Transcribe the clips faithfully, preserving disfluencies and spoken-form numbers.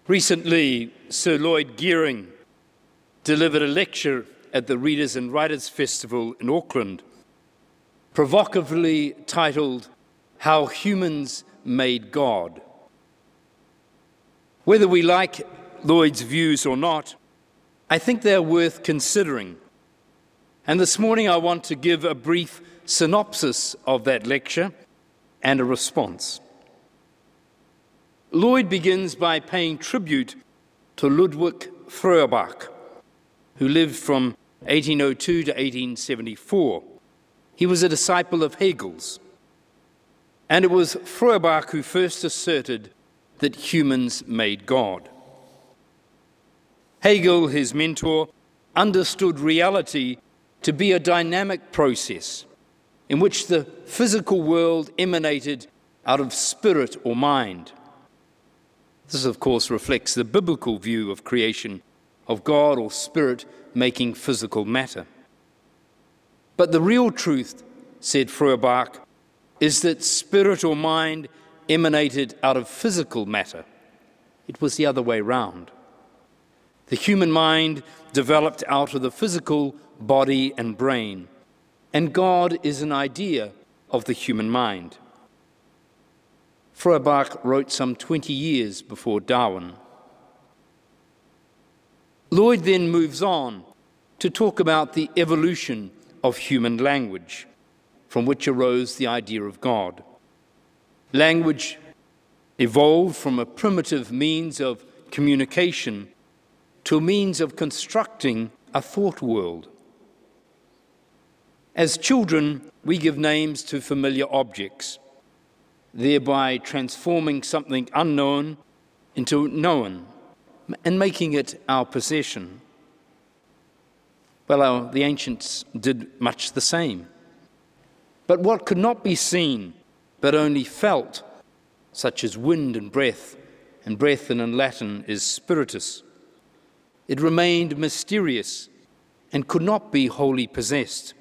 Recently, Sir Lloyd Gearing delivered a lecture at the Readers and Writers Festival in Auckland, provocatively titled, "How Humans Made God." Whether we like Lloyd's views or not, I think they're worth considering. And this morning I want to give a brief synopsis of that lecture and a response. Lloyd begins by paying tribute to Ludwig Feuerbach, who lived from eighteen oh two to eighteen seventy-four. He was a disciple of Hegel's, and it was Feuerbach who first asserted that humans made God. Hegel, his mentor, understood reality to be a dynamic process in which the physical world emanated out of spirit or mind. This, of course, reflects the biblical view of creation, of God or spirit making physical matter. But the real truth, said Feuerbach, is that spirit or mind emanated out of physical matter. It was the other way round. The human mind developed out of the physical body and brain, and God is an idea of the human mind. Feuerbach wrote some twenty years before Darwin. Lloyd then moves on to talk about the evolution of human language, from which arose the idea of God. Language evolved from a primitive means of communication to a means of constructing a thought world. As children, we give names to familiar objects, thereby transforming something unknown into known and making it our possession. Well, our, the ancients did much the same. But what could not be seen, but only felt, such as wind and breath, and breath in Latin is spiritus, it remained mysterious and could not be wholly possessed.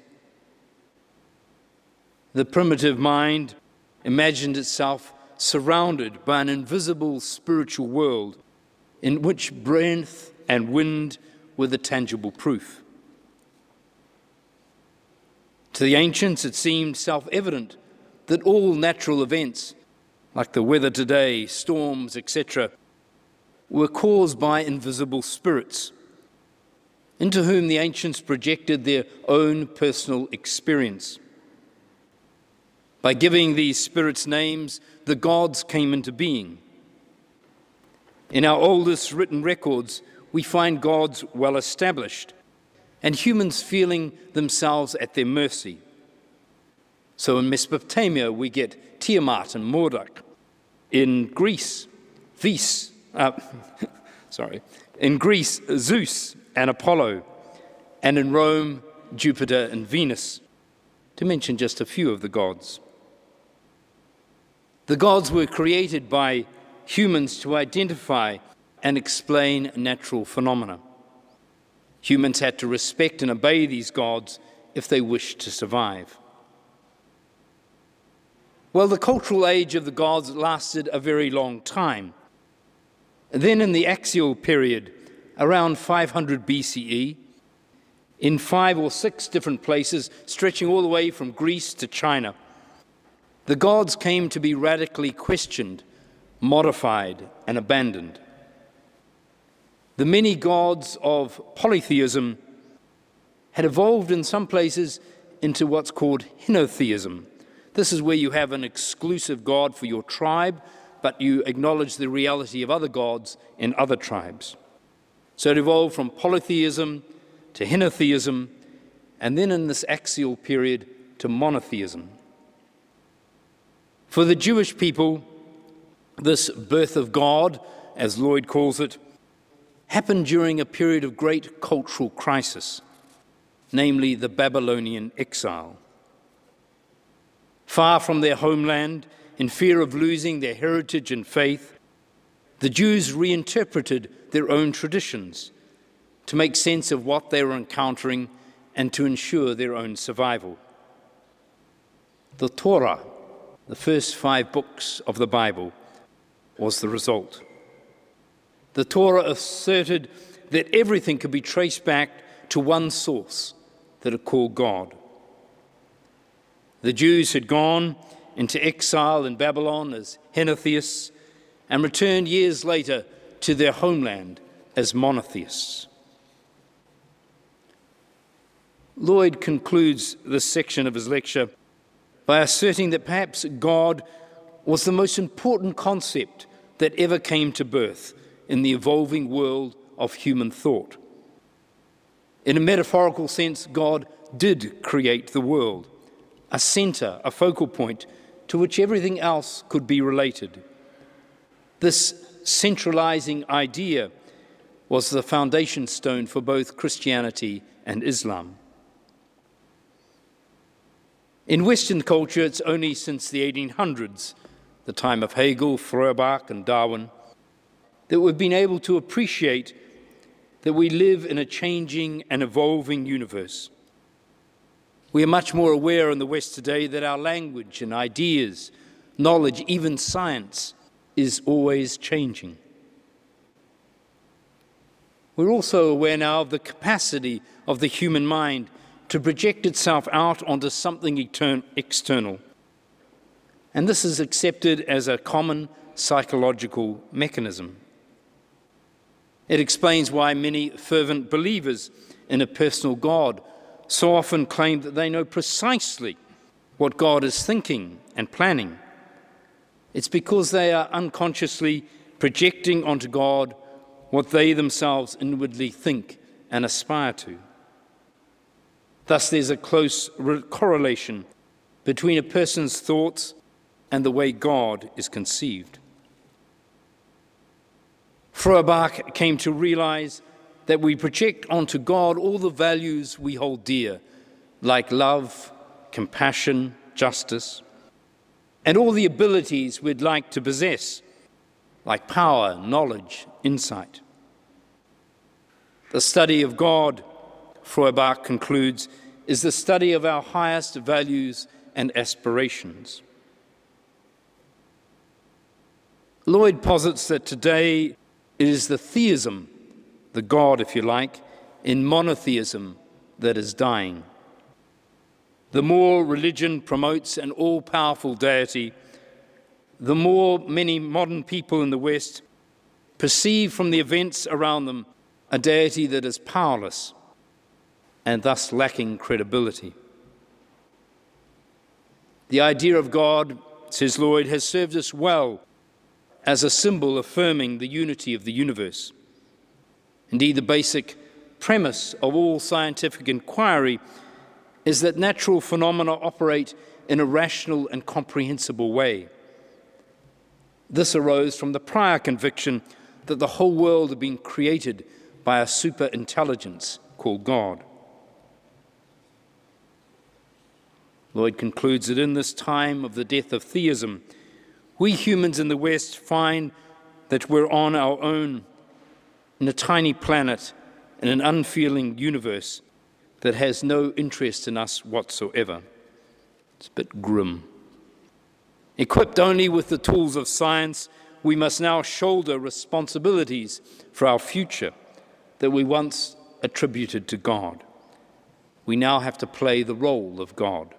The primitive mind imagined itself surrounded by an invisible spiritual world in which breath and wind were the tangible proof. To the ancients, it seemed self-evident that all natural events, like the weather today, storms, et cetera, were caused by invisible spirits, into whom the ancients projected their own personal experience. By giving these spirits names, the gods came into being. In our oldest written records, we find gods well established, and humans feeling themselves at their mercy. So in Mesopotamia, we get Tiamat and Marduk. In Greece, Vis, uh, sorry, in Greece, Zeus and Apollo, and in Rome, Jupiter and Venus, to mention just a few of the gods. The gods were created by humans to identify and explain natural phenomena. Humans had to respect and obey these gods if they wished to survive. Well, the cultural age of the gods lasted a very long time. Then in the axial period, around five hundred B C E, in five or six different places, stretching all the way from Greece to China, the gods came to be radically questioned, modified, and abandoned. The many gods of polytheism had evolved in some places into what's called henotheism. This is where you have an exclusive god for your tribe, but you acknowledge the reality of other gods in other tribes. So it evolved from polytheism to henotheism, and then in this axial period to monotheism. For the Jewish people, this birth of God, as Lloyd calls it, happened during a period of great cultural crisis, namely the Babylonian exile. Far from their homeland, in fear of losing their heritage and faith, the Jews reinterpreted their own traditions to make sense of what they were encountering and to ensure their own survival. The Torah, the first five books of the Bible, was the result. The Torah asserted that everything could be traced back to one source that it called God. The Jews had gone into exile in Babylon as henotheists and returned years later to their homeland as monotheists. Lloyd concludes this section of his lecture by asserting that perhaps God was the most important concept that ever came to birth in the evolving world of human thought. In a metaphorical sense, God did create the world, a centre, a focal point to which everything else could be related. This centralizing idea was the foundation stone for both Christianity and Islam. In Western culture, it's only since the eighteen hundreds, the time of Hegel, Feuerbach, and Darwin, that we've been able to appreciate that we live in a changing and evolving universe. We are much more aware in the West today that our language and ideas, knowledge, even science, is always changing. We're also aware now of the capacity of the human mind to project itself out onto something etern- external. And this is accepted as a common psychological mechanism. It explains why many fervent believers in a personal God so often claim that they know precisely what God is thinking and planning. It's because they are unconsciously projecting onto God what they themselves inwardly think and aspire to. Thus, there's a close correlation between a person's thoughts and the way God is conceived. Feuerbach came to realize that we project onto God all the values we hold dear, like love, compassion, justice, and all the abilities we'd like to possess, like power, knowledge, insight. The study of God, Feuerbach concludes, is the study of our highest values and aspirations. Lloyd posits that today it is the theism, the God, if you like, in monotheism that is dying. The more religion promotes an all-powerful deity, the more many modern people in the West perceive from the events around them a deity that is powerless and thus lacking credibility. The idea of God, says Lloyd, has served us well as a symbol affirming the unity of the universe. Indeed, the basic premise of all scientific inquiry is that natural phenomena operate in a rational and comprehensible way. This arose from the prior conviction that the whole world had been created by a superintelligence called God. Lloyd concludes that in this time of the death of theism, we humans in the West find that we're on our own in a tiny planet in an unfeeling universe that has no interest in us whatsoever. It's a bit grim. Equipped only with the tools of science, we must now shoulder responsibilities for our future that we once attributed to God. We now have to play the role of God.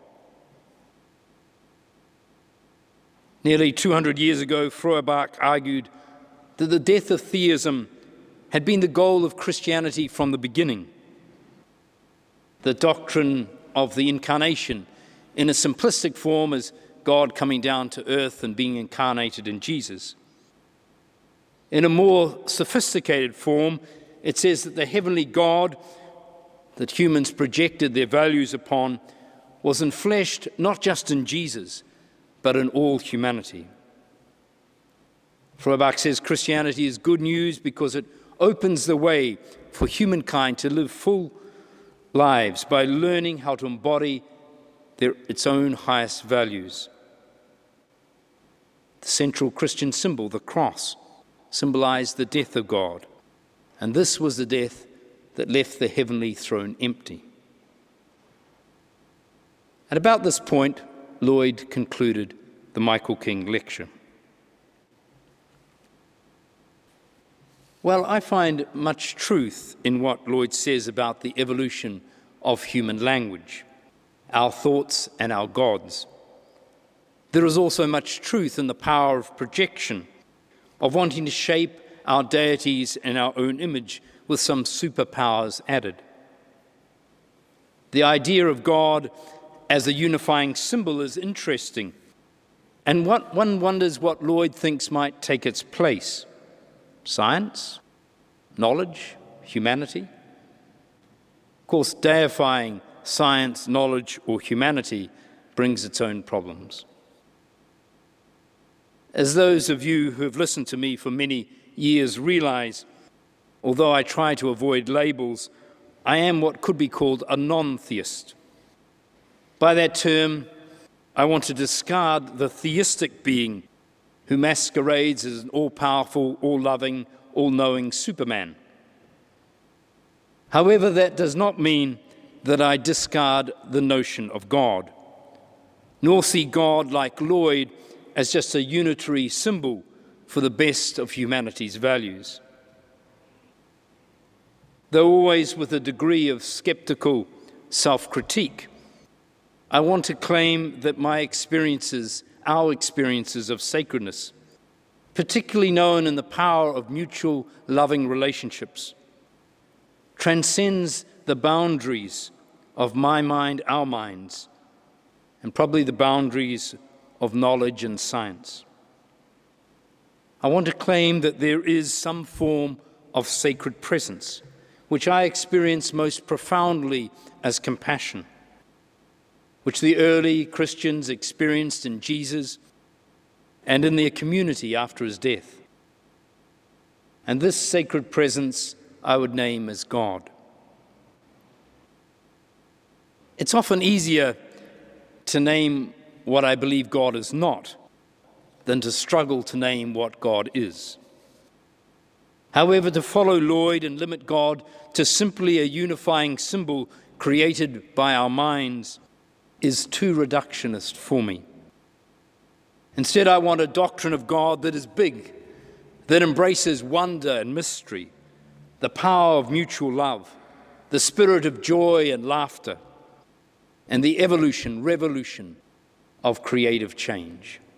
Nearly two hundred years ago, Feuerbach argued that the death of theism had been the goal of Christianity from the beginning. The doctrine of the incarnation, in a simplistic form, as God coming down to earth and being incarnated in Jesus. In a more sophisticated form, it says that the heavenly God that humans projected their values upon was enfleshed not just in Jesus, but in all humanity. Feuerbach says Christianity is good news because it opens the way for humankind to live full lives by learning how to embody their, its own highest values. The central Christian symbol, the cross, symbolized the death of God, and this was the death that left the heavenly throne empty. At about this point, Lloyd concluded the Michael King lecture. Well, I find much truth in what Lloyd says about the evolution of human language, our thoughts and our gods. There is also much truth in the power of projection, of wanting to shape our deities in our own image with some superpowers added. The idea of God as a unifying symbol is interesting, and what, one wonders what Lloyd thinks might take its place. Science? Knowledge? Humanity? Of course, deifying science, knowledge, or humanity brings its own problems. As those of you who have listened to me for many years realize, although I try to avoid labels, I am what could be called a non-theist. By that term, I want to discard the theistic being who masquerades as an all-powerful, all-loving, all-knowing Superman. However, that does not mean that I discard the notion of God, nor see God, like Lloyd, as just a unitary symbol for the best of humanity's values. Though always with a degree of skeptical self-critique, I want to claim that my experiences, our experiences of sacredness, particularly known in the power of mutual loving relationships, transcends the boundaries of my mind, our minds, and probably the boundaries of knowledge and science. I want to claim that there is some form of sacred presence, which I experience most profoundly as compassion, which the early Christians experienced in Jesus and in their community after his death. And this sacred presence I would name as God. It's often easier to name what I believe God is not than to struggle to name what God is. However, to follow Lloyd and limit God to simply a unifying symbol created by our minds is too reductionist for me. Instead, I want a doctrine of God that is big, that embraces wonder and mystery, the power of mutual love, the spirit of joy and laughter, and the evolution, revolution of creative change.